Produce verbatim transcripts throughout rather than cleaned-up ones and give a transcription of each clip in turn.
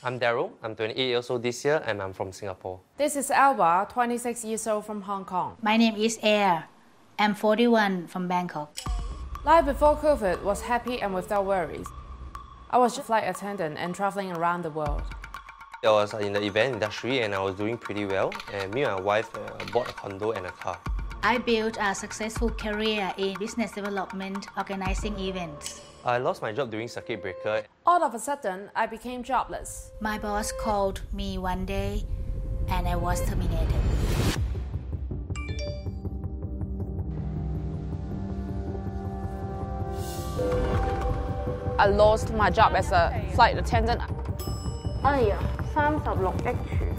I'm Daryl. I'm twenty-eight years old this year and I'm from Singapore. This is Alba, twenty-six years old from Hong Kong. My name is Air. I'm forty-one from Bangkok. Life before COVID was happy and without worries. I was a flight attendant and traveling around the world. I was in the event industry and I was doing pretty well. And me and my wife uh, bought a condo and a car. I built a successful career in business development, organizing events. I lost my job during circuit breaker. All of a sudden, I became jobless. My boss called me one day and I was terminated. I lost my job as a flight attendant. 哎呀，三十六億處。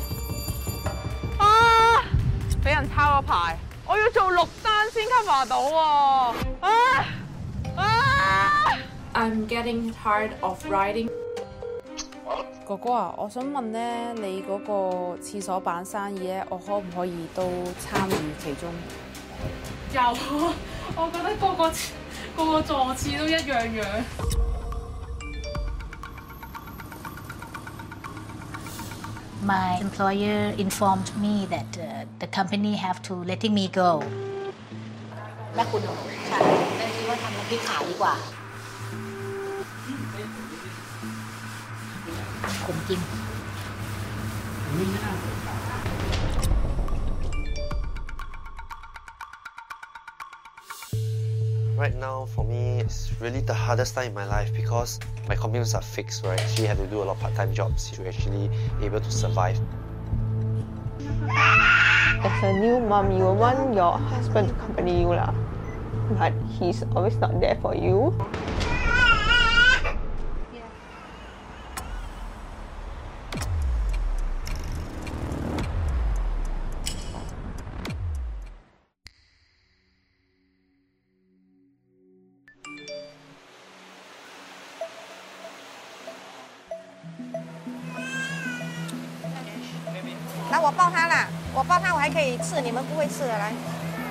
啊！俾人抄咗牌，我要做六單先 cover 到喎。啊啊 I'm getting tired of riding. 哥哥啊，我想問咧，你嗰個廁所板生意咧，我可唔可以都參與其中？ 有啊，我覺得個個個個座廁都一樣樣。 My employer informed me that uh, the company have to letting me go. แม่คุณใช่แม่คิดว่าทำน้ำพริกขายดีกว่าขมจริง Right now, for me, it's really the hardest time in my life because my commitments are fixed, right? I actually have to do a lot of part-time jobs to actually be able to survive. As a new mom, you want your husband to accompany you lah, but he's always not there for you. “来，我抱他啦！我抱他，我还可以吃，你们不会吃的。”来。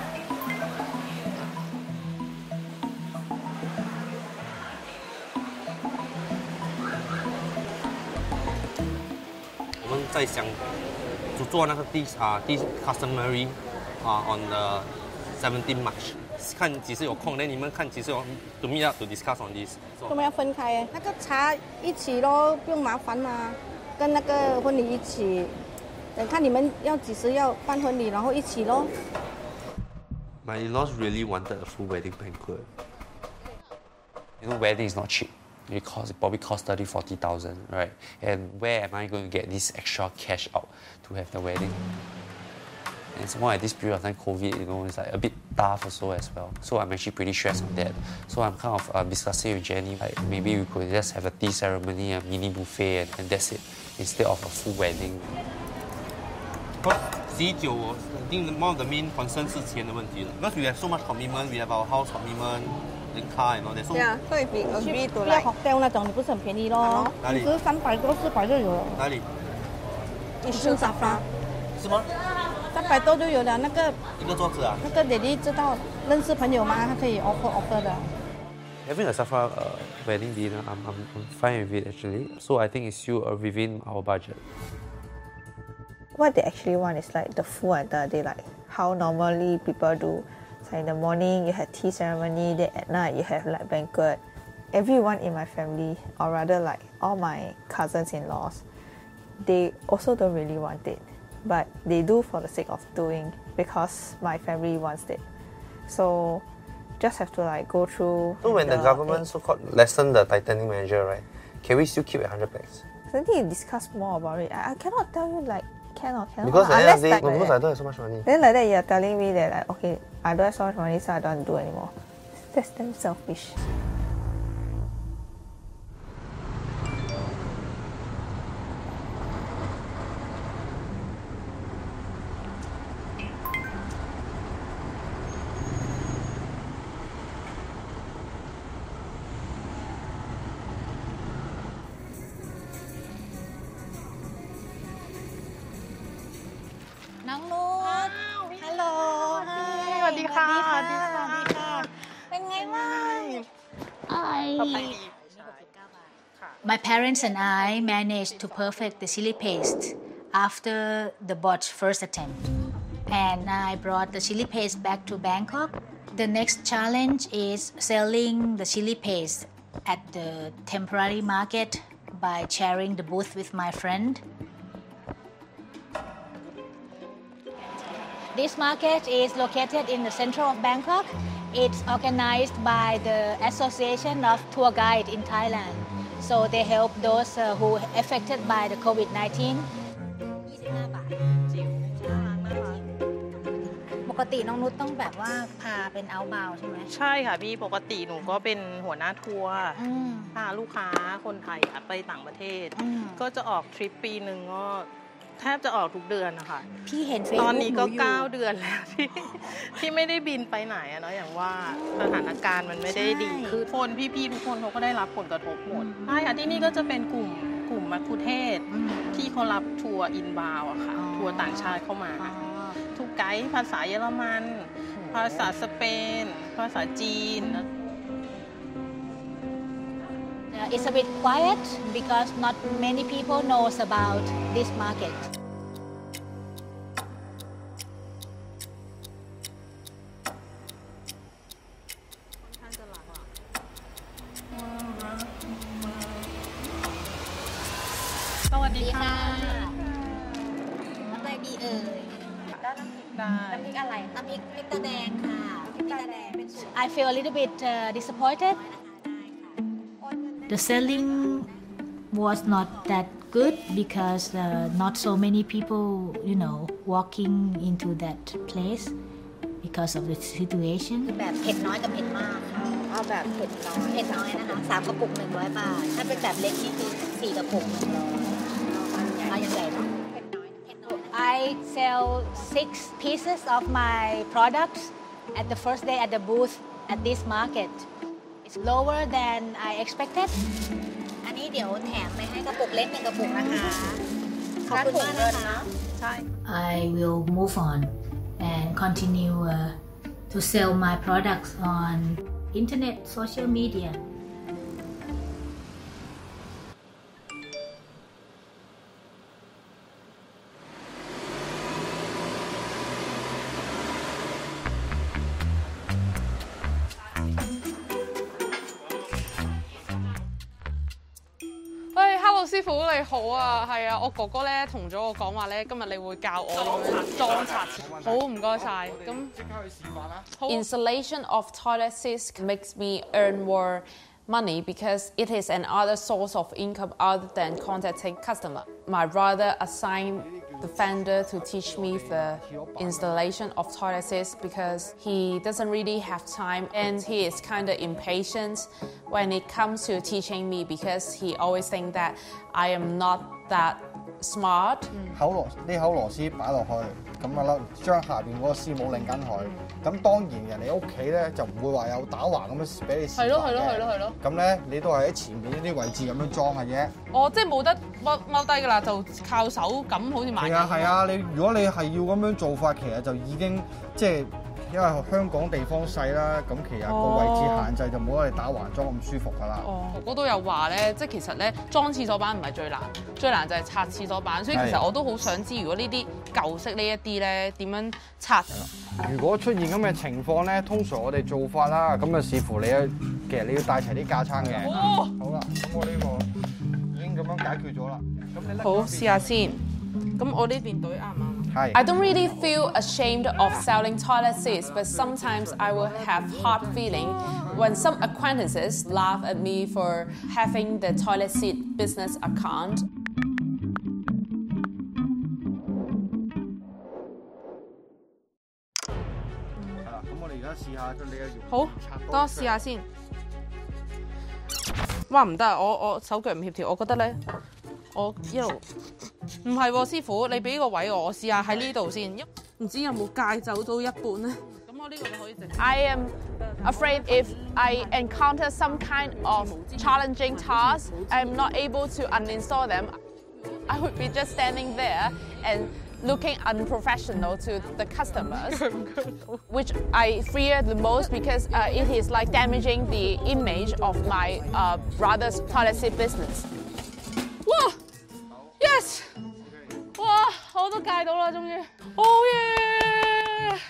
我们在想只做那个 this 啊 this customary 啊 on the seventeenth March， 看几时有空，那你们看几时有 to meet up to discuss on this。 我们要分开，那个茶一起咯，不用麻烦啦，跟那个婚礼一起。等看你们要几时要办婚礼，然后一起咯。 My in-laws really wanted a full wedding banquet. You know, wedding is not cheap. It costs, it probably costs thirty, forty thousand, right? And where am I going to get this extra cash out to have the wedding? And it's more at this period of time, COVID, you know, it's like a bit tough also as well. So I'm actually pretty stressed on that. So I'm kind of uh, discussing with Jenny, like maybe we could just have a tea ceremony, a mini buffet, and, and that's it, instead of a full wedding. Because 喜酒 I think one of the main concerns 是钱的问题了。Because we have so much commitment, we have our house commitment, the car and all that. So Yeah, so if we agree to 不要 like hotel 那种，你不是很便宜咯？ 哪里其实三百多、四百就有了。 哪里？ 一生沙发， 是吗？ 三百多就有了。那个一个桌子啊？ 那个姐姐知道认识朋友吗？他可以 offer offer 的。 Having a Safra uh, wedding dinner, I'm, I'm, I'm fine with it actually. So I think it's still uh, within our budget. what they actually want is like the full entire day, like how normally people do. So in the morning you have tea ceremony, then at night you have like banquet. Everyone in my family, or rather like all my cousins-in-laws, they also don't really want it, but they do for the sake of doing because my family wants it. So just have to like go through. So when the, the government so-called lessen the tightening measure, right? Can we still keep it one hundred pax? I think you discuss more about it. I, I cannot tell you like can or cannot. Because at the end of the day, like, no, like because that. I don't have so much money. Then like that you're telling me that like okay, I don't have so much money, so I don't do anymore. That's damn selfish. Hello สวัสดีค่ะสวัสดีค่ะสวัสดีค่ะเป็นไงบ้างไอ้ต่อไปดีอื My parents and I managed to perfect the chili paste after the botched first attempt. And I brought the chili paste back to Bangkok. The next challenge is selling the chili paste at the temporary market by sharing the booth with my friend. This market is located in the center of Bangkok. It's organized by the Association of Tour Guide in Thailand. So they help those uh, who are affected by the covid nineteen. ปกติน้องนุชต้องแบบว่าพาเป็นเอาท์บาวด์ใช่ไหมใช่ค่ะพี่ปกติหนูก็เป็นหัวหน้าทัวร์พาลูกค้าคนไทยไปต่างประเทศก็จะออกทริปปีหนึ่งก็แทบจะออกทุกเดือนนะคะพี่เห็นเฟซบุ๊กตอนนี้ก็เก้าเดือนแล้วที่ที่ไม่ได้บินไปไหนอะเนาะอย่างว่าสถานการณ์มันไม่ได้ดีคือคนพี่ๆทุกคนเขาก็ได้รับผลกระทบหมดใช่ค่ะที่นี่ก็จะเป็นกลุ่มกลุ่มมัคคุเทศก์ที่เขารับทัวร์อินบาวอะค่ะทัวร์ต่างชาติเข้ามาทุกไกด์ภาษาเยอรมันภาษาสเปนภาษาจีน It's a bit quiet because not many people knows about this market. Sawadee ka. อะไรดีเอ่ยได้น้ำพริกได้น้ำพริกอะไรน้ำพริกพริกตาแดงค่ะพริกตาแดง I feel a little bit uh, disappointed. The selling was not that good because uh, not so many people, you know, walking into that place because of the situation. แบบเผ็ดน้อยกับเผ็ดมากเอาแบบเผ็ดน้อยเผ็ดน้อยนะคะสามกระปุกหนึ่งร้อยบาทถ้าเป็นแบบเล็กนี่คือสี่กระปุกหนึ่งร้อยเอาอย่างใหญ่เนาะ I sell six pieces of my products at the first day at the booth at this market. It's lower than I expected. อันนี้เดี๋ยวแถมไปให้กระปุกเล็กหนึ่งกระปุกนะคะขอบคุณมากนะคะใช่ I will move on and continue uh, to sell my products on internet social media. Hello 師傅你好啊，係啊，我哥哥咧同咗我講話咧，今日你會教我點樣裝刷錢。好，唔該晒。咁即刻去示範啦。Installation of toilet seats makes me earn more money because it is another source of income other than contacting customer. My brother assigned the vendor to teach me the installation of toilet seats because he doesn't really have time and he is kind of impatient when it comes to teaching me because he always thinks that I am not that smart. 口螺呢口螺絲擺落去，咁啊啦，將下邊嗰個絲母擰緊佢。咁當然人哋屋企咧就唔會話有打橫咁樣俾你示範嘅。係咯係咯係咯係咯。咁咧你都係喺前面呢啲位置咁樣裝嘅啫。哦，即係冇得踎踎低㗎啦，就靠手咁好似買。係啊係啊，你如果你係要咁樣做法，其實就已經即係。因為香港地方細啦，咁其實個位置限制就冇我哋打橫裝咁舒服㗎啦。哦，哥哥都有話咧，即係其實咧裝廁所板唔係最難，最難就係拆廁所板。所以其實我都好想知，如果呢啲舊式呢一啲咧點樣拆？如果出現咁嘅情況咧，通常我哋做法啦，咁啊視乎你啊，其實你要帶齊啲架撐嘅。哦，好啦，咁我呢個已經咁樣解決咗啦。咁你好，試下先。咁我呢邊隊啱唔啱？ I don't really feel ashamed of selling toilet seats, but sometimes I will have hard feeling when some acquaintances laugh at me for having the toilet seat business account. 咁我哋而家試下將你嘅用好，等我試下先。哇，唔得啊！我我手腳唔協調，我覺得咧。 我一路唔係喎，師傅，你俾個位我，我試下喺呢度先，唔知有冇戒走到一半咧？咁我呢個就可以整。I am afraid if I encounter some kind of challenging task, I'm not able to uninstall them. I would be just standing there and looking unprofessional to the customers, which I fear the most because uh, it is like damaging the image of my uh, brother's toilet seat business. Whoa! Yes! 哇！我都戒到啦，終於。Oh yeah!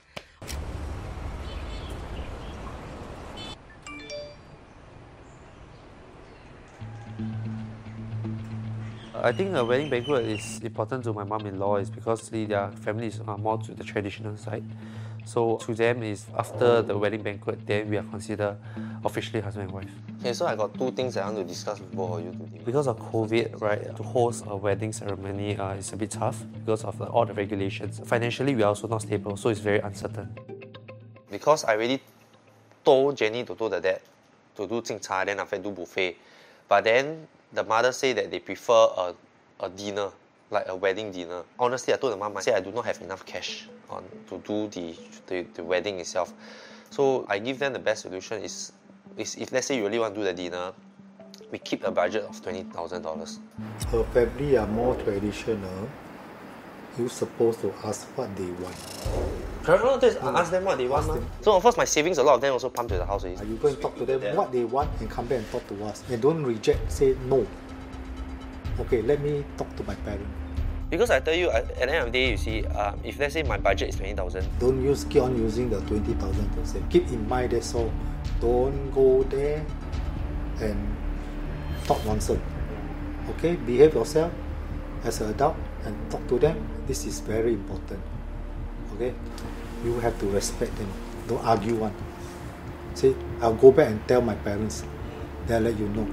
I think a wedding banquet is important to my mom-in-law is because their families are more to the traditional side. So to them is after the wedding banquet, then we are considered officially husband and wife. Okay, so I got two things I want to discuss with both of you today. Because of COVID, right, to host a wedding ceremony uh, is a bit tough because of the, all the regulations. Financially, we are also not stable, so it's very uncertain. Because I already told Jenny to do the dad, to do 敬茶, then after do buffet. But then the mother say that they prefer a, a dinner, like a wedding dinner. Honestly, I told the mom, I said I do not have enough cash on to do the, the, the wedding itself. So I give them the best solution is, is if let's say you really want to do the dinner, we keep a budget of twenty thousand dollars. Her family are more traditional. You're supposed to ask what they want. Correct, no, just ask them what they want. Them. So of course my savings, a lot of them also pump to the house. Are you going to talk to them yeah. what they want and come back and talk to us? And don't reject, say no. Okay, let me talk to my parents. Because I tell you, at the end of the day, you see, um, if let's say my budget is twenty thousand. Don't use, keep on using the twenty thousand percent. Keep in mind that's all. Don't go there and talk nonsense. Okay, behave yourself as an adult and talk to them. This is very important. Okay, you have to respect them. Don't argue one. Say, I'll go back and tell my parents. They'll let you know.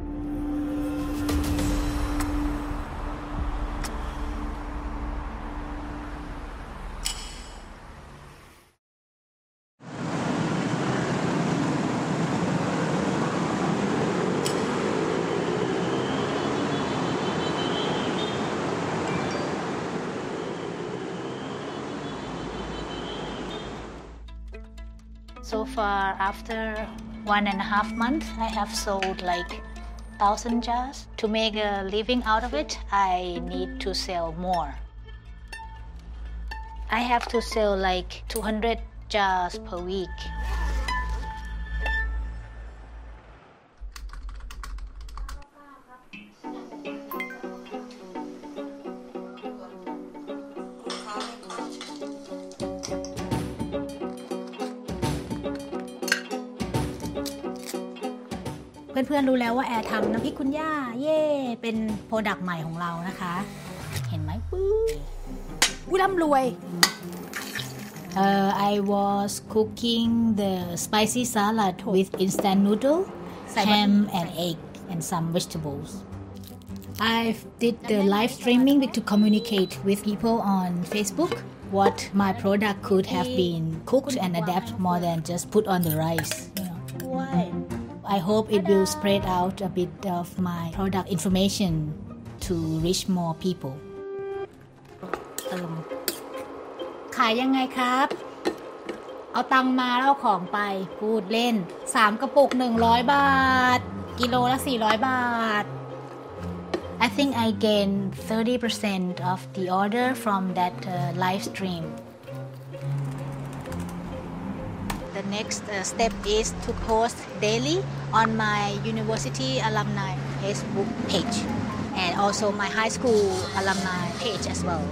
So far, after one and a half months, I have sold like thousand jars. To make a living out of it, I need to sell more. I have to sell like two hundred jars per week.เพื่อนๆรู้แล้วว่าแอร์ทำน้ำพริกคุณย่าเย่เป็นโปรดักต์ใหม่ของเรานะคะเห็นไหมปุ๊บอุ้ยร่ำรวย uh, I was cooking the spicy salad with instant noodle ham and egg and some vegetables I did the live streaming to communicate with people on Facebook what my product could have been cooked and adapt more than just put on the rice Why? I hope it will spread out a bit of my product information to reach more people. ขายยังไงครับเอาตังมาแล้วเอาของไปพูดเล่นสามกระปุกหนึ่งร้อยบาทกิโลละสี่ร้อยบาท I think I gained thirty percent of the order from that uh, live stream. The next uh, step is to post daily on my university alumni Facebook page and also my high school alumni page as well.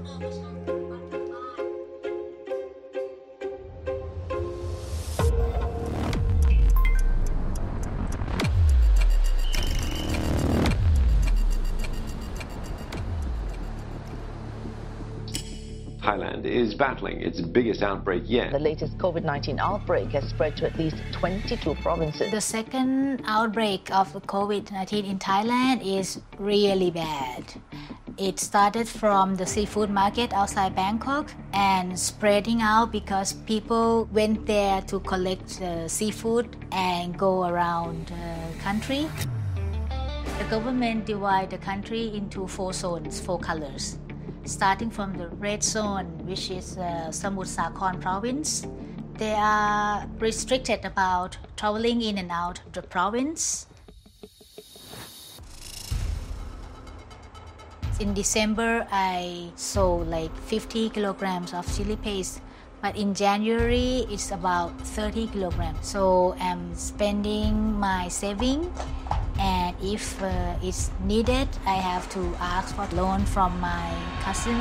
Thailand is battling its biggest outbreak yet. The latest COVID nineteen outbreak has spread to at least twenty-two provinces. The second outbreak of COVID nineteen in Thailand is really bad. It started from the seafood market outside Bangkok and spreading out because people went there to collect uh, seafood and go around the country. The government divided the country into four zones, four colors. Starting from the red zone, which is uh, Samut Sakhon province, they are restricted about traveling in and out of the province. in December, I sold like fifty kilograms of chili paste. But in January, it's about thirty kilograms. So I'm spending my saving. And if uh, it's needed, I have to ask for loan from my cousin.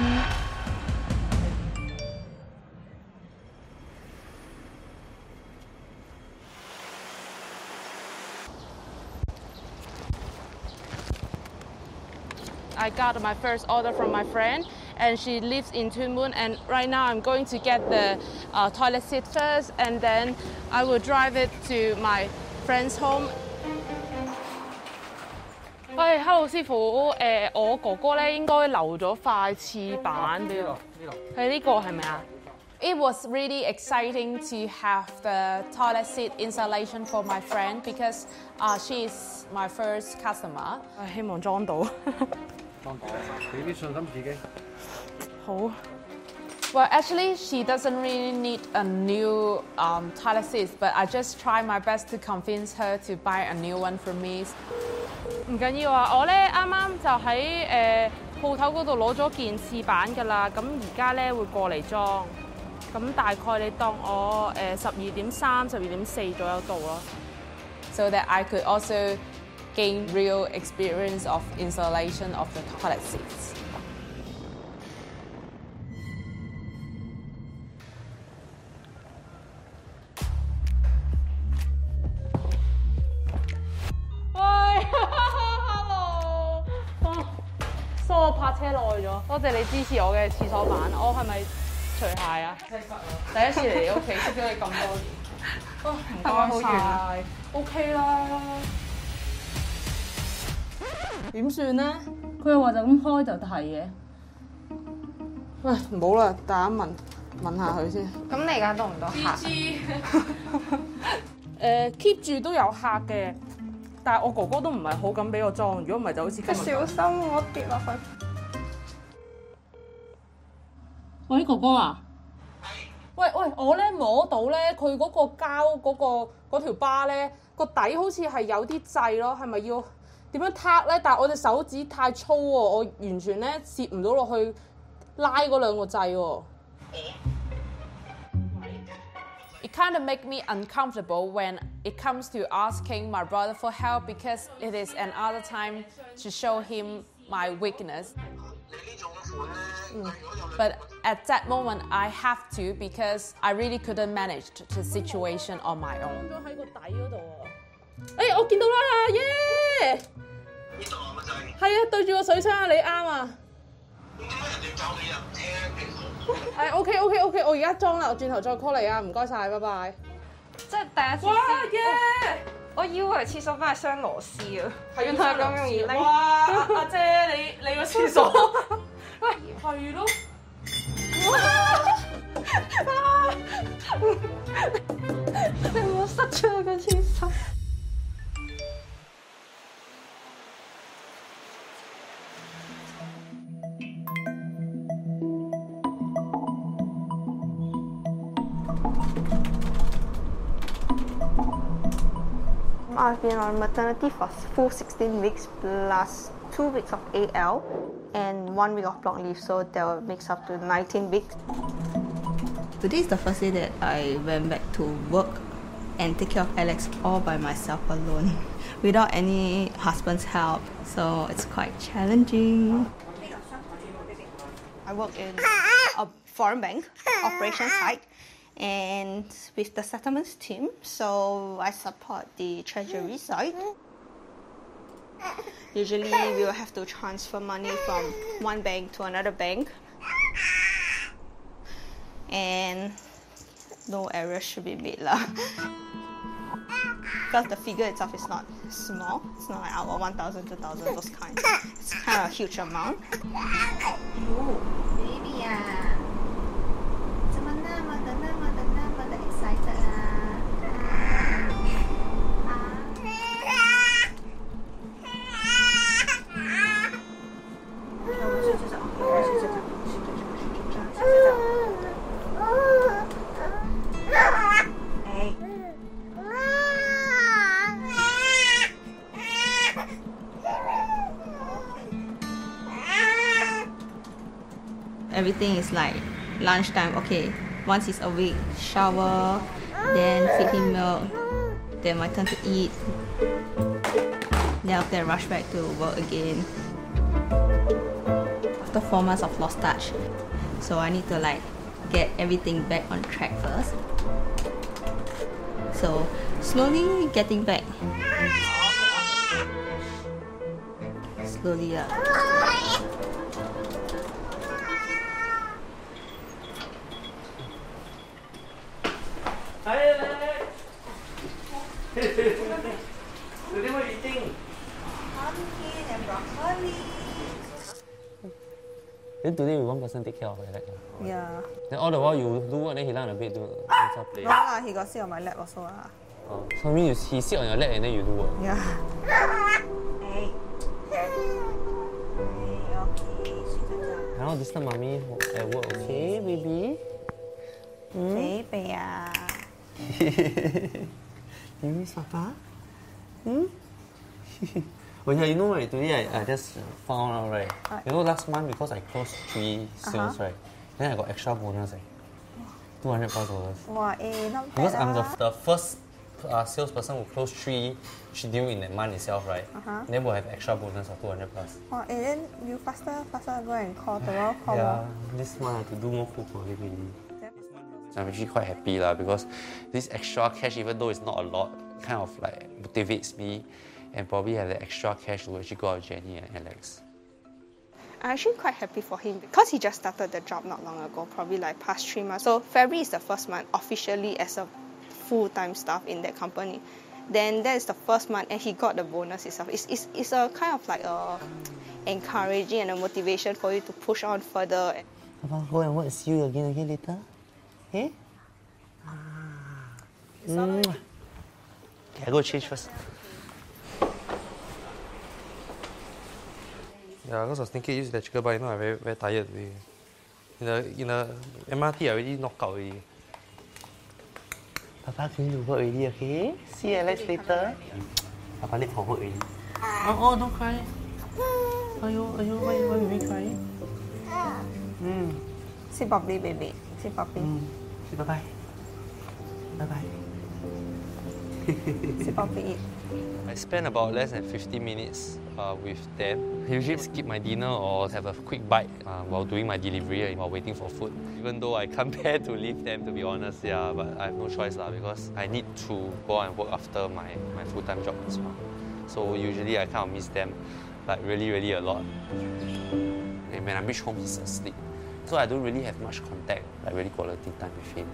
I got my first order from my friend, and she lives in Tuen Mun, and right now I'm going to get the uh, toilet seat first, and then I will drive it to my friend's home. 喂 ，Hello 師傅，誒、呃，我哥哥咧應該留咗塊廁板俾我。呢度，係呢個係咪啊？ It was really exciting to have the toilet seat installation for my friend because uh, she is my first customer. 希望裝到。 裝到，俾啲信心自己。 好。 Well, actually, she doesn't really need a new um, toilet seat, but I just try my best to convince her to buy a new one for me. 唔緊要啊，我咧啱啱就喺誒鋪頭嗰度攞咗件廁板㗎啦，咁而家咧會過嚟裝。 咁大概你當我誒十二點三、十二點四左右到咯。 So that I could also gain real experience of installation of the toilet seats. 喂 ，hello， 哦，疏我泊車耐咗，多謝你支持我嘅廁所板，我係咪？ 除鞋啊！第一次嚟你屋企，識咗你咁多年，哦，唔該晒 ，OK 啦。點算咧？佢又話就咁開就係嘅。喂，唔好啦，大家問問下佢先。 咁你而家多唔多客？ 誒 keep 住都有客嘅，但係我哥哥都唔係好敢俾我裝，如果唔係就好似今日。 小心我跌落去。 喂，哥哥啊！喂喂，我咧摸到咧，佢嗰個膠嗰、嗰個嗰條巴咧個底好似係有啲掣咯，係咪要點樣撻咧？但係我隻手指太粗喎，我完全咧攝唔到落去拉嗰兩個掣喎。 It kind of make me uncomfortable when it comes to asking my brother for help because it is another time to show him my weakness. Mm. But at that moment, I have to because I really couldn't manage the situation on my own. 喺個底嗰度喎。誒，我見到啦，耶！邊度啊？乜掣？係啊，對住個水箱啊，你啱啊。點解人哋教你入聽嘅？誒 ，OK OK OK， 我而家裝啦，我轉頭再 call 你啊，唔該晒，拜拜。 即係第一次。哇耶！我以為廁所板係雙螺絲啊，原來咁容易拎。 哇！阿姐，你你個廁所？ 喂，係咯！ 你唔好塞出我個廁所。 I've been on maternity for full sixteen weeks plus two weeks of A L. And one week of block leave, so that makes up to nineteen weeks. Today is the first day that I went back to work and take care of Alex all by myself alone, without any husband's help. So it's quite challenging. I work in a foreign bank operation side and with the settlements team, so I support the treasury side. Usually we will have to transfer money from one bank to another bank. And no error should be made lah. Because the figure itself is not small. It's not like our one thousand, two thousand, those kinds. It's kind of a huge amount. Oh, baby ah. 怎么那么的那么的那么的 excited 啊？ 哎。 everything is like lunchtime. Okay, once he's awake, shower, then feed him milk, then my turn to eat. Then after that, rush back to work again. After four months of lost touch, so I need to like get everything back on track first. So slowly getting back. Slowly up. Hi, today what are you eating? Pumpkin and broccoli. Then today we one person take care of Alex. Yeah. Then all the while you do work, then he lie on the bed do answer play. No lah, he got sit on my lap also ah. Oh, so I mean you, he sit on your lap and then you do work. Yeah. Hey. Hey, okay. I don't disturb mommy at work, okay, baby? Hmm? Baby ah. You miss Papa? Hmm? Oh yeah, you know right, today I, I just found out right. What? You know last month because I closed three sales Uh-huh. right, then I got extra bonus eh. two hundred plus dollars. Wow, eh, not bad Because I'm the, ah. the first uh, salesperson who closed three deals in that month itself, right? Uh-huh. Then we'll have extra bonus of two hundred plus. Wow, eh, then you faster, faster go and call tomorrow, call Yeah, more. this month I have to do more food for him really. So I'm actually quite happy lah because this extra cash, even though it's not a lot, kind of like motivates me and probably have the extra cash to actually go out with Jenny and Alex. I'm actually quite happy for him because he just started the job not long ago, probably like past three months. So February is the first month officially as a full-time staff in that company. Then that is the first month and he got the bonus itself. It's, it's, it's a kind of like a encouraging and a motivation for you to push on further. Papa, go and work, see you again again later. Hey? Ah. Mm. Okay, I go change first. Yeah, because I was thinking use the chicken bite, you know, I'm very, very tired today. In the, in the M R T, I already knocked out already. Papa going to work already, okay? See you Alex later. Papa late for work already. Oh, oh, don't cry. Are you, are you, why, why are you crying? Mm. Sit properly, baby. Sit properly. Mm. Say bye-bye. Bye-bye. Sit properly, eat. I spend about less than fifty minutes uh, with them. I usually skip my dinner or have a quick bite uh, while doing my delivery while waiting for food. Even though I can't bear to leave them, to be honest, yeah, but I have no choice lah because I need to go out and work after my, my full-time job as well. So usually I kind of miss them, but really, really a lot. And when I reach home, he's asleep. So I don't really have much contact, like really quality time with him.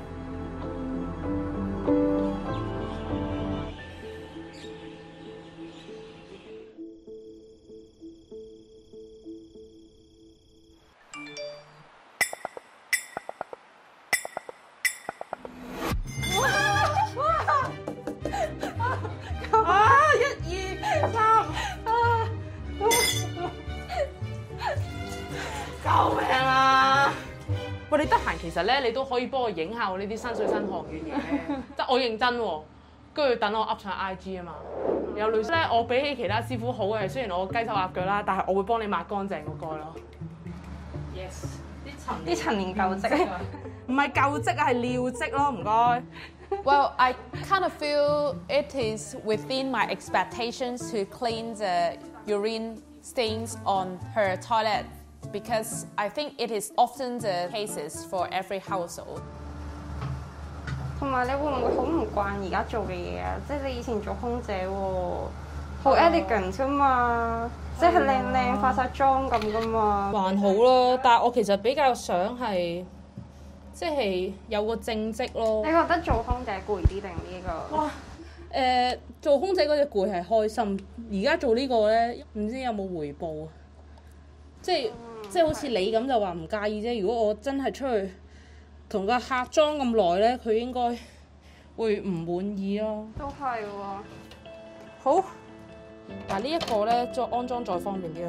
喂，你得閒其實咧，你都可以幫我影下我呢啲身水身汗嘅嘢，即係我認真喎。跟住等我 up 上 I G 啊嘛。有女咧，我比起其他師傅好嘅，雖然我雞手鴨腳啦，但係我會幫你抹乾淨個蓋咯。Yes， 啲陳年舊漬， 唔係舊漬啊，係尿漬咯，唔該。 Well, I kind of feel it is within my expectations to clean the urine stains on her toilet because I think it is often the cases for every household. 同埋你會唔會好唔慣而家做嘅嘢啊？即係你以前做空姐喎，好 elegant 㗎嘛，即係靚靚化晒妝咁㗎嘛。 還好啦，但係我其實比較想係即係有個正職咯。 你覺得做空姐攰啲定呢個？ 哇！誒、呃，做空姐嗰隻攰係開心，而家做呢個咧，唔知有冇回報啊？即係、嗯、即係好似你咁就話唔介意啫。如果我真係出去同個客裝咁耐咧，佢應該會唔滿意咯。 都係喎。 好，但係呢一個咧，再安裝再方便啲咯。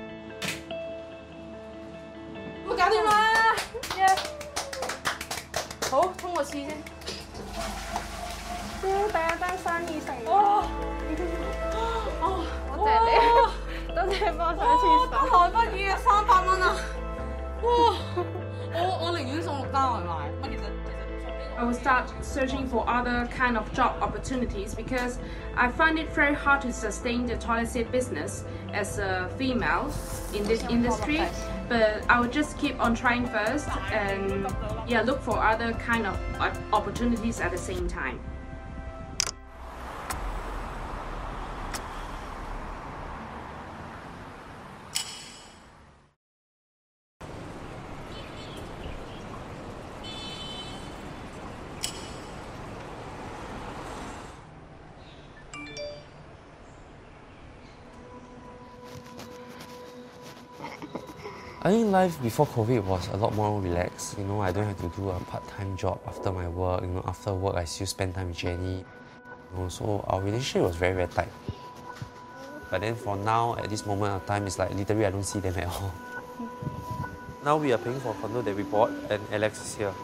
我搞掂啦！耶！好，通個廁先。 第一單生意成功。 哇！ 哦，多謝你，多謝幫我上廁所。 得來不易啊，三百蚊啊！哇！ I will start searching for other kind of job opportunities because I find it very hard to sustain the toilet seat business as a female in this industry. But I will just keep on trying first and yeah, look for other kind of opportunities at the same time. I think life before COVID was a lot more relaxed. You know, I don't have to do a part-time job after my work. You know, after work I still spend time with Jenny. You know, so our relationship was very, very tight. But then for now, at this moment of time, it's like literally I don't see them at all. Now we are paying for a condo that we bought, and Alex is here.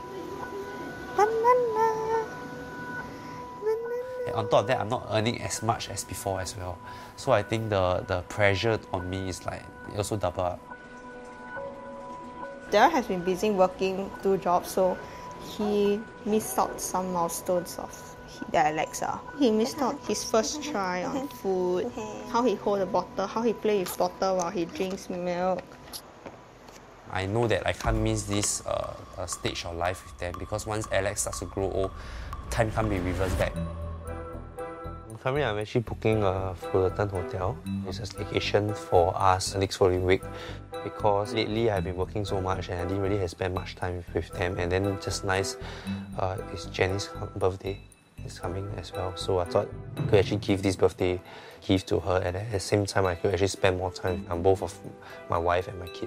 And on top of that, I'm not earning as much as before as well. So I think the, the pressure on me is like also double up. Darryl has been busy working two jobs, so he missed out some milestones of the Alexa. He missed out his first try on food, how he holds the bottle, how he plays with bottle while he drinks milk. I know that I can't miss this uh, uh, stage of life with them because once Alex starts to grow old, time can't be reversed back. Currently, I'm actually booking a Fullerton Hotel. It's a staycation for us next following week because lately I've been working so much and I didn't really have spent much time with them. And then just nice, uh, it's Jenny's birthday is coming as well. So I thought I could actually give this birthday gift to her, and at the same time I could actually spend more time on both of my wife and my kid.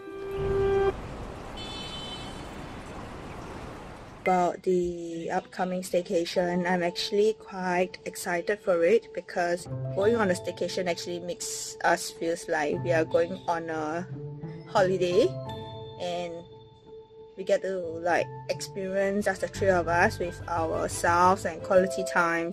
About the upcoming staycation, I'm actually quite excited for it because going on a staycation actually makes us feel like we are going on a holiday, and we get to like experience just the three of us with ourselves and quality time.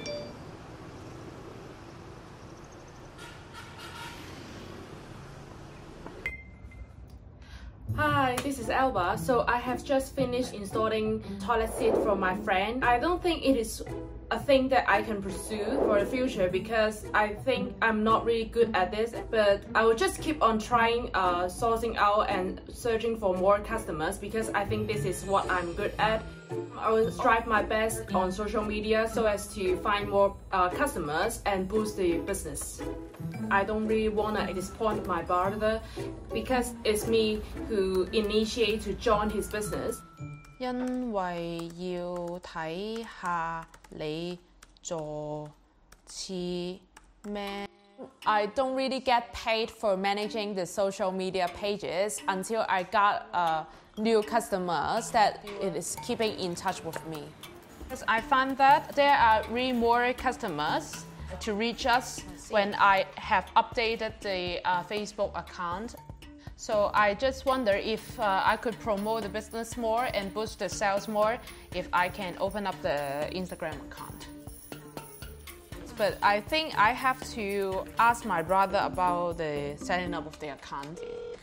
Hi, this is Elba. So I have just finished installing toilet seat for my friend. I don't think it is a thing that I can pursue for the future because I think I'm not really good at this, but I will just keep on trying uh, sourcing out and searching for more customers because I think this is what I'm good at. I will strive my best on social media so as to find more uh, customers and boost the business. I don't really want to disappoint my brother because it's me who initiate to join his business. 因為要睇下你做似咩 I don't really get paid for managing the social media pages until I got uh, new customers that it is keeping in touch with me. Because I find that there are really more customers to reach us when I have updated the uh, Facebook account. So I just wonder if uh, I could promote the business more and boost the sales more if I can open up the Instagram account. But I think I have to ask my brother about the setting up of the account.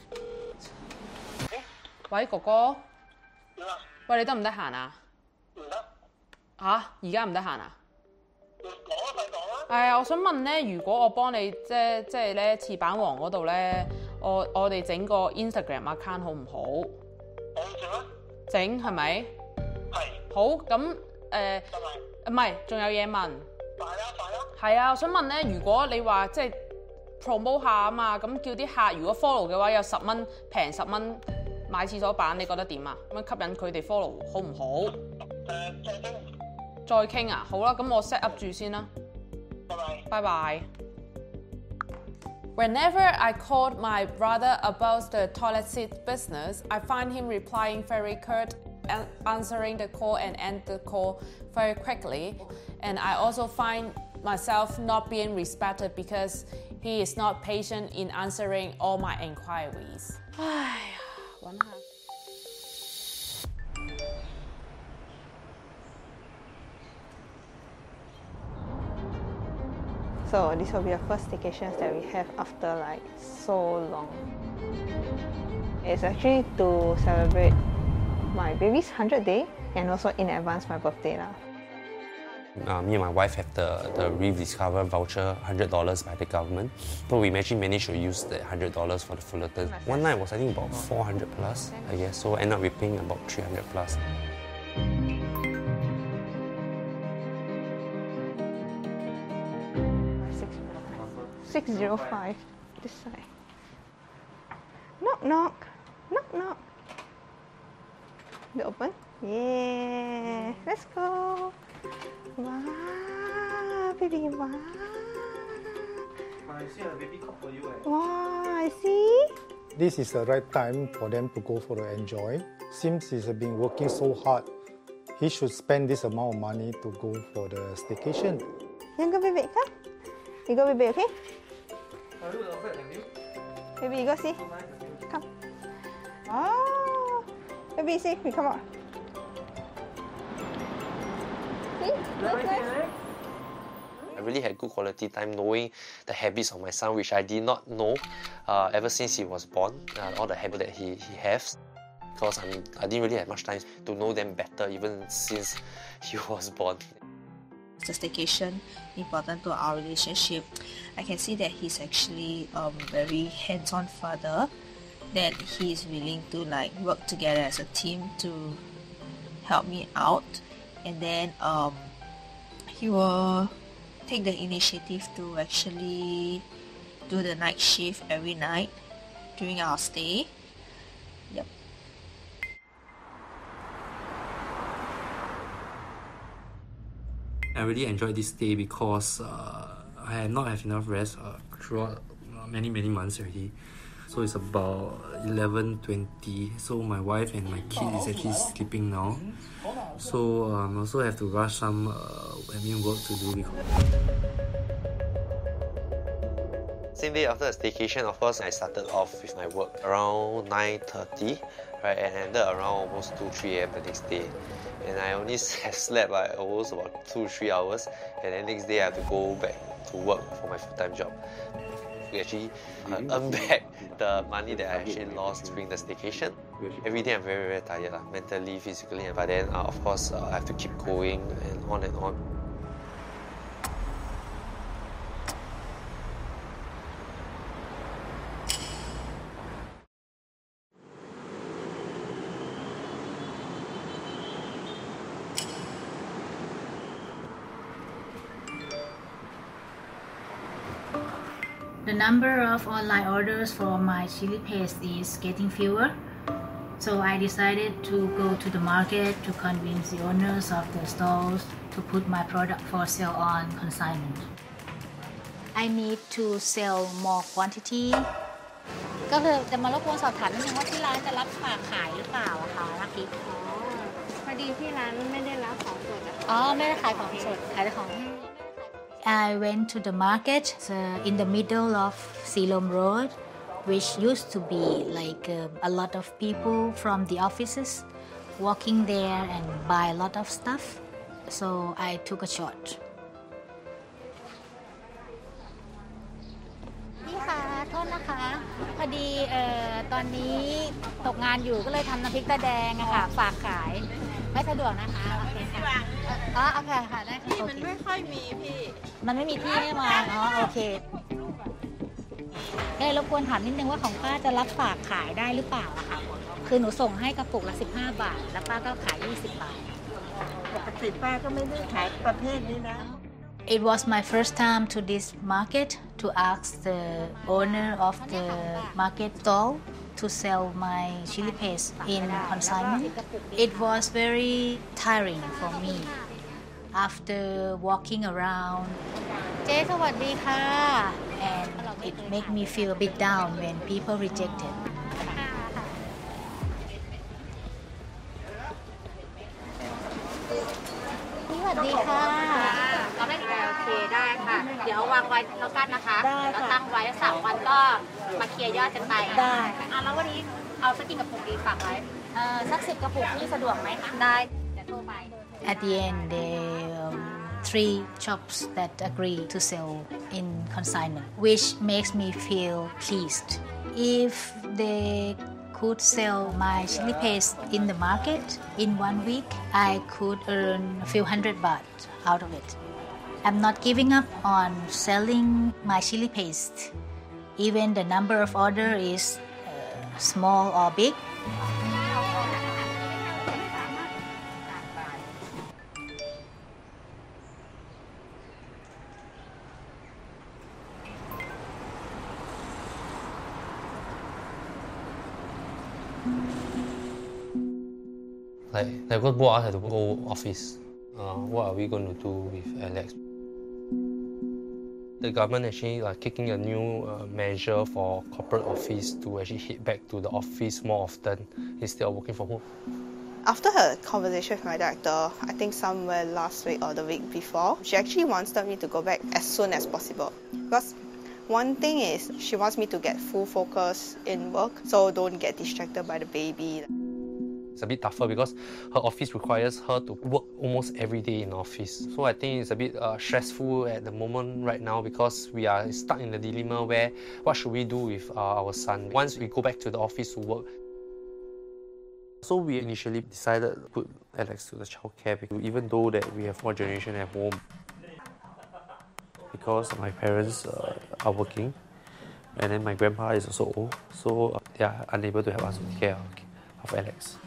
喂，哥哥。喂，你得唔得閒啊？唔得。嚇？而家唔得閒啊？講啊，快講啊！係啊，我想問咧，如果我幫你即係即係咧翅膀王嗰度咧，我我哋整個 Instagram account 好唔好？我整啊！整係咪？係。好，咁誒，唔係，仲有嘢問。快啊！快啊！係啊，我想問咧，如果你話即係 promote 下啊嘛，咁叫啲客如果 follow 嘅話，有十蚊平十蚊買廁所板，你覺得點啊？咁樣吸引佢哋 follow 好唔好？誒，再傾。再傾啊，好啦，咁我 set up 住先啦。拜拜。拜拜。Whenever I called my brother about the toilet seat business, I find him replying very curt and answering the call and end the call very quickly. And I also find myself not being respected because he is not patient in answering all my inquiries. 唉，揾下。 So this will be the first staycation that we have after like so long. It's actually to celebrate my baby's one hundredth day and also in advance my birthday. Uh, me and my wife have the, the Rediscover voucher, one hundred dollars by the government. So we actually managed to use the one hundred dollars for the Fullerton. One night was I think about four hundred plus, I guess. So end up we paying about three hundred plus. six zero five, this side. Knock, knock, knock, knock. Is it open? Yeah, let's go. Wow, baby, wow. I see a baby cot for you. Wow, I see. This is the right time for them to go for the enjoy. Since he's been working so hard, he should spend this amount of money to go for the staycation. Younger baby, come. You go, baby, okay? Baby, you go see. Come. Oh, baby, see, we come out. See? That's nice. I really had good quality time knowing the habits of my son, which I did not know uh, ever since he was born, uh, all the habits that he, he has. Because I'm, I didn't really have much time to know them better even since he was born. The staycation important to our relationship. I can see that he's actually a um, very hands-on father, that he's willing to like work together as a team to help me out, and then um, he will take the initiative to actually do the night shift every night during our stay. Yep. I really enjoyed this stay because uh, I had not have enough rest uh, throughout many many months already. So it's about eleven twenty. So my wife and my kid is actually sleeping now. So I um, also have to rush some uh, admin work to do. Same day after the staycation, of course, I started off with my work around nine thirty, right, and ended around almost two, three a m the next day. And I only have slept like almost about two, three hours, and then next day I have to go back to work for my full-time job. We actually uh, earn back the money that I actually lost during the staycation. Every day I'm very, very tired, uh, mentally, physically, but then uh, of course uh, I have to keep going and on and on. The number of online orders for my chili paste is getting fewer, so I decided to go to the market to convince the owners of the stores to put my product for sale on consignment. I need to sell more quantity. ก็คือจะมารบกวนสอบถามนิดนึงว่าที่ร้านจะรับฝากขายหรือเปล่าอะคะนักกิ๊กอ๋อพอดีที่ร้านไม่ได้รับของสดอะอ๋อไม่ได้ขายของสดขายแต่ของแห้ง I went to the market uh, in the middle of Silom Road, which used to be like uh, a lot of people from the offices walking there and buy a lot of stuff. So I took a shot. พี่คะโทษนะคะพอดีเอ่อตอนนี้ตกงานอยู่ก็เลยทำน้ำพริกตาแดงอะค่ะฝากขายไม่สะดวกนะคะโอเคค่ะอ๋อโอเคค่ะได้ค่ะมันไม่ค่อยมีพี่มันไม่มีที่ให้วางอ๋อโอเคได้รบกวนถามนิดนึงว่าของป้าจะรับฝากขายได้หรือเปล่าอะค่ะคือหนูส่งให้กระปุกละสิบห้าบาทแล้วป้าก็ขายยี่สิบบาทปกติป้าก็ไม่ได้ขายประเภทนี้นะ It was my first time to this market to ask the owner of the market stall to sell my chili paste in consignment. It was very tiring for me after walking around. เจ๊สวัสดีค่ะ And it made me feel a bit down when people rejected. สวัสดีค่ะเราได้โอเคได้ค่ะเดี๋ยววางไว้แล้วกันนะคะเราตั้งไว้สามวันก็มาเคลียร์ยอดกันไปได้อ่ะแล้ววันนี้เอาสักกี่กระปุกดีฝากไว้เอ่อสักสิบกระปุกนี่สะดวกไหมคะได้เดี๋ยวโทรไป At the end, there um, three shops that agree to sell in consignment, which makes me feel pleased. If they could sell my chili paste in the market in one week, I could earn a few hundred baht out of it. I'm not giving up on selling my chili paste, even the number of order is uh, small or big. Like, like because both of us have to go office. Uh, what are we going to do with Alex? The government actually like kicking a new uh, measure for corporate office to actually head back to the office more often instead of working from home. After her conversation with my director, I think somewhere last week or the week before, she actually wanted me to go back as soon as possible. Because one thing is, she wants me to get full focus in work, so don't get distracted by the baby. It's a bit tougher because her office requires her to work almost every day in the office. So I think it's a bit uh, stressful at the moment right now because we are stuck in the dilemma where what should we do with uh, our son once we go back to the office to work. So we initially decided to put Alex to the childcare even though that we have more generation at home. Because my parents uh, are working and then my grandpa is also old, so uh, they are unable to help us take care of, of Alex.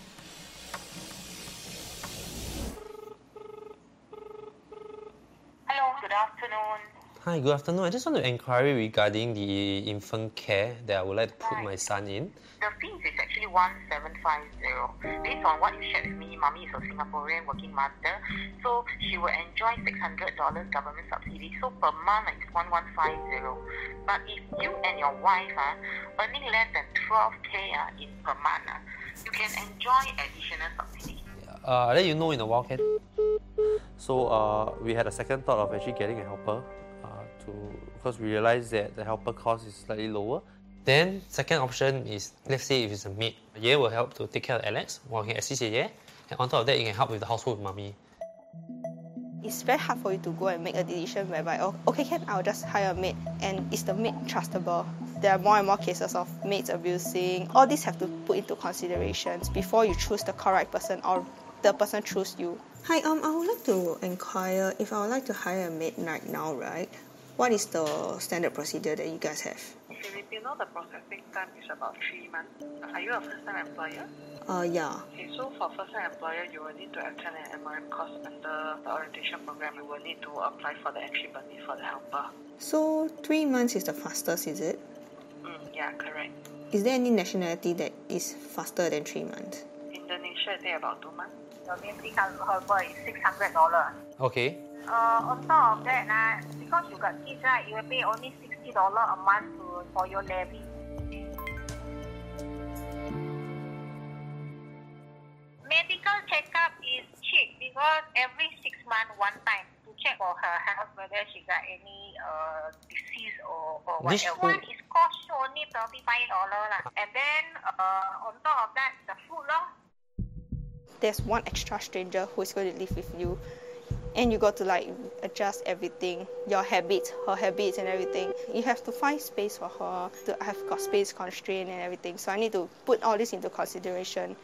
Good afternoon. Hi, good afternoon. I just want to inquire regarding the infant care that I would like to put Right. my son in. The fees is actually one seven five zero. Based on what you shared with me, Mommy is a Singaporean working mother, so she will enjoy six hundred dollars government subsidy. So per month it's one one five zero. But if you and your wife are earning less than twelve K uh, in per month, uh, you can enjoy additional subsidy. Uh, I'll let you know in a while, Ken. So uh, we had a second thought of actually getting a helper uh, to because we realized that the helper cost is slightly lower. Then second option is, let's say if it's a maid, Ye will help to take care of Alex, or can assist Ye, and on top of that, you can help with the household with Mommy. It's very hard for you to go and make a decision whereby, oh, okay, can I'll just hire a maid, and is the maid trustable? There are more and more cases of maids abusing. All these have to put into considerations before you choose the correct person or the person choose you. Hi, um, I would like to inquire if I would like to hire a maid right now, right? What is the standard procedure that you guys have? Filipino, the processing time is about three months. Are you a first-time employer? Uh, yeah. Okay, so for first-time employer, you will need to attend an M R M course under the orientation program. You will need to apply for the entry permit for the helper. So three months is the fastest, is it? Mm, yeah, correct. Is there any nationality that is faster than three months? Indonesia, it takes about two months. Your basic helper is six hundred dollars. Okay. Uh, on top of that, uh, because you got kids, right, you will pay only sixty dollars a month to, for your levy. Medical checkup is cheap because every six months, one time, to check for her health, whether she got any uh, disease or, or This whatever. food- One is cost only thirty-five dollars. Lah. And then uh, on top of that, the food, lor. There's one extra stranger who is going to live with you, and you got to like adjust everything, your habits, her habits and everything. You have to find space for her. To have got space constraint and everything. So I need to put all this into consideration.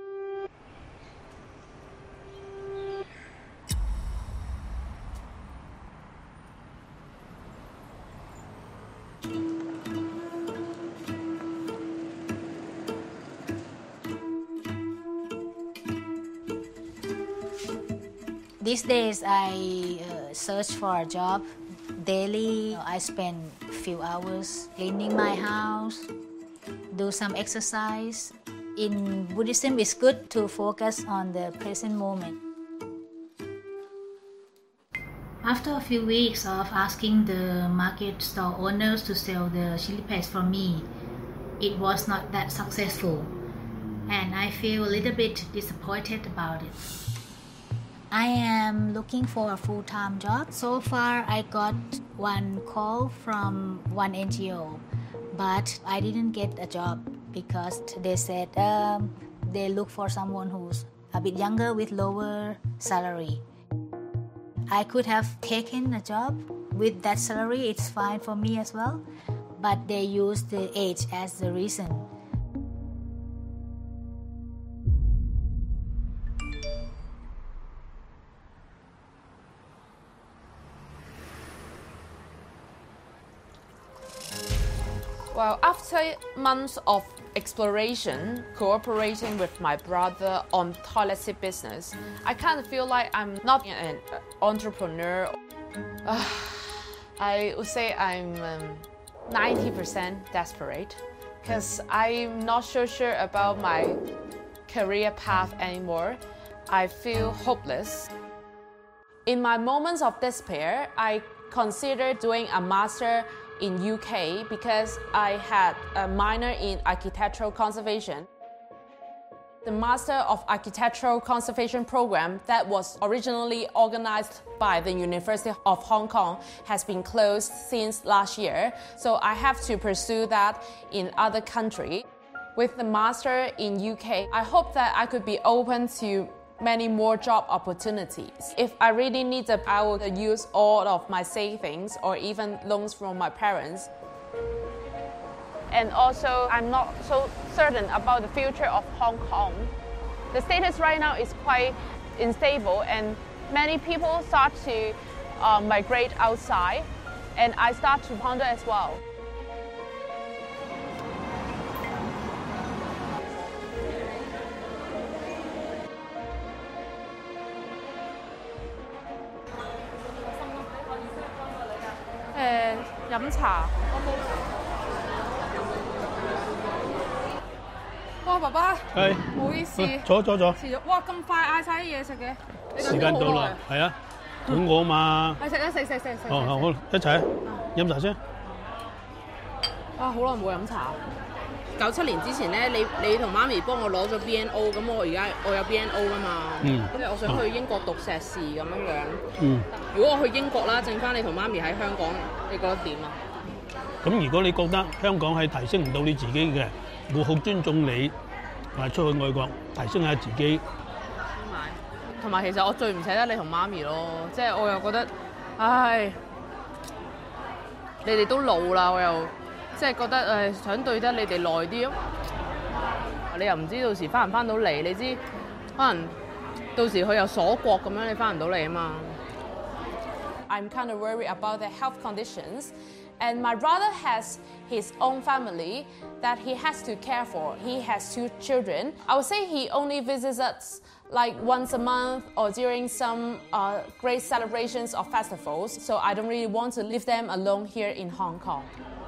These days, I uh, search for a job daily. I spend a few hours cleaning my house, do some exercise. In Buddhism, it's good to focus on the present moment. After a few weeks of asking the market stall owners to sell the chili paste for me, it was not that successful, and I feel a little bit disappointed about it. I am looking for a full-time job. So far, I got one call from one N G O, but I didn't get a job because they said um, they look for someone who's a bit younger with lower salary. I could have taken a job with that salary, it's fine for me as well, but they use the age as the reason. Well, after months of exploration, cooperating with my brother on toilet seat business, I kind of feel like I'm not an entrepreneur. Uh, I would say I'm um, ninety percent desperate because I'm not so sure about my career path anymore. I feel hopeless. In my moments of despair, I considered doing a master in U K because I had a minor in architectural conservation. The Master of Architectural Conservation program that was originally organized by the University of Hong Kong has been closed since last year, so I have to pursue that in other countries. With the Master in U K, I hope that I could be open to many more job opportunities. If I really need it, I will use all of my savings or even loans from my parents. And also, I'm not so certain about the future of Hong Kong. The status right now is quite unstable and many people start to uh, migrate outside, and I start to ponder as well. Uh, 飲茶。哇，爸爸， 係， 唔好意思， 坐坐坐。 遲咗，哇，咁快嗌晒啲嘢食嘅，你時間到啦，係啊，肚餓嘛。 係食啊，食食食食。 哦，好，一齊飲茶先。 哇，好耐冇飲茶。九七年之前咧，你你同媽咪幫我攞咗 B N O， 咁我而家我有 B N O 㗎嘛，嗯，跟住我想去英國讀碩士咁樣樣。嗯。如果我去英國啦，剩翻你同媽咪喺香港，你覺得點啊？ 咁如果你覺得香港係提升唔到你自己嘅，我好尊重你，話出去外國提升下自己。 同埋其實我最唔捨得你同媽咪咯，即係我又覺得，唉，你哋都老啦，我又即係覺得誒想對得你哋耐啲咯。你又唔知到時翻唔翻到嚟，你知可能到時佢又鎖國咁樣，你翻唔到嚟啊嘛。I'm kind of worried about their health conditions. And my brother has his own family that he has to care for. He has two children. I would say he only visits us like once a month or during some uh, great celebrations or festivals. So I don't really want to leave them alone here in Hong Kong.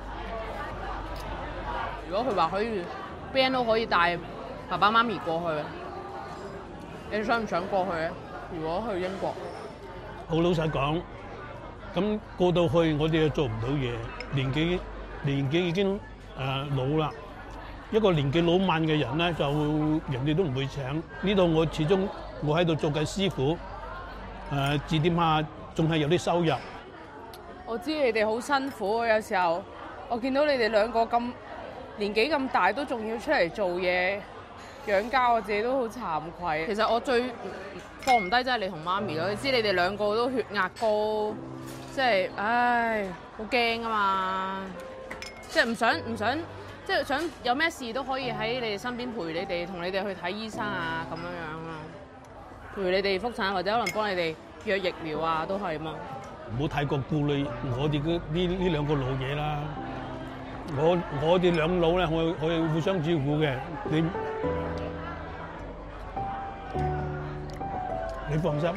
如果佢話可以 B N O 可以帶爸爸媽咪過去，你想唔想過去啊？如果去英國， 好老實講。咁過到去，我哋又做唔到嘢，年紀年紀已經誒、呃、老啦。一個年紀老邁嘅人咧，就人哋都唔會請。呢度我始終我喺度做緊師傅，誒、呃、自點下仲係有啲收入。 我知你哋好辛苦，有時候我見到你哋兩個咁年紀咁大，都仲要出嚟做嘢養家，我自己都好慚愧。其實我最放唔低真係你同媽咪咯，你知你哋兩個都血壓高。即係，唉，好驚啊嘛！即係唔想唔想，即係想有咩事都可以喺你哋身邊陪你哋，同你哋去睇醫生啊咁樣樣啊，陪你哋復產或者可能幫你哋約疫苗啊，都係嘛。 唔好太過顧慮我哋嘅呢呢兩個老嘢啦。我我哋兩老咧，我我係互相照顧嘅，你你放心。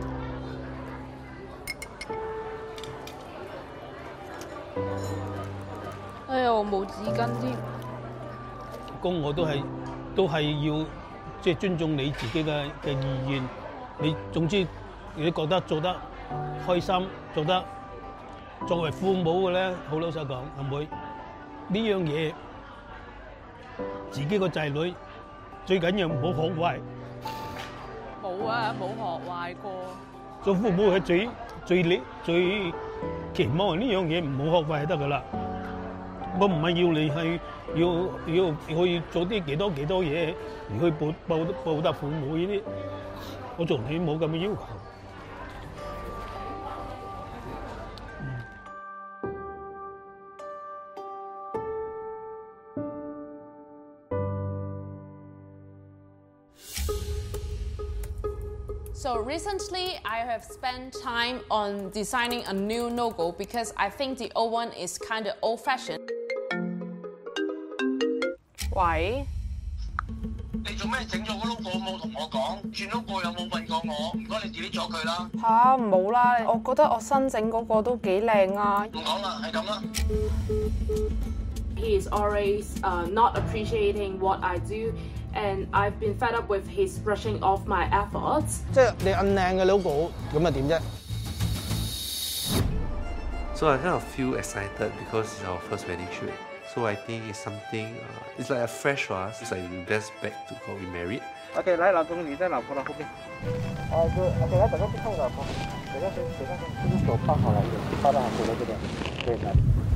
哎呀，我冇紙巾添。 咁我都係都係要即係尊重你自己嘅嘅意願。你總之你覺得做得開心，做得作為父母嘅咧，好老實講，阿妹呢樣嘢自己個仔女最緊要唔好學壞。 冇啊，冇學壞過。 做父母係最最叻最期望呢樣嘢唔好學壞就得噶啦。我唔係要你係要要去做啲幾多幾多嘢而去報報報答父母呢啲，我從來冇咁嘅要求。 So recently, I have spent time on designing a new logo because I think the old one is kind of old-fashioned. 喂。 你做咩整咗嗰 logo 冇同我講？轉 logo 有冇問過我？唔該你 delete 咗佢啦。 吓，唔好啦，我覺得我新整嗰個都幾靚啊。 唔講啦，係咁啦。 He is always uh, not appreciating what I do, and I've been fed up with his brushing off my efforts. 即係你摁靚嘅 logo， 咁又點啫 ？So I kind of feel excited because it's our first wedding shoot. So I think it's something, uh, it's like a fresh for us. It's like we best back to got remarried. OK， 来，老公，你在老婆的后边。啊，就 OK， 来，等下去看我老婆。等下先，等下先，这个手放好了一点，放到好手的这边。对，来。